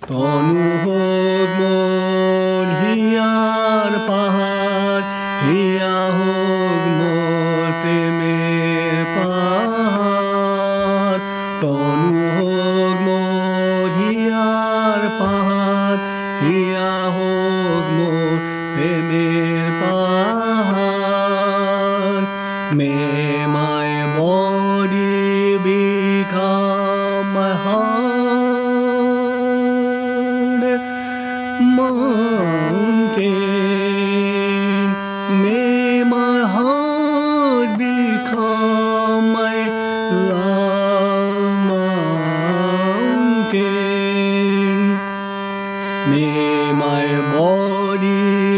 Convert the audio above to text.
তনু হোক মোর হিয়ার পাহাড়, হিয়া হোক মোর প্রেমের পাহাড়। তনু হোক মোর হিয়ার পাহাড়, হিয়া হোক মোর প্রেমের পাহাড়। May my body become my heart mountain. May my heart become my love mountain. May my body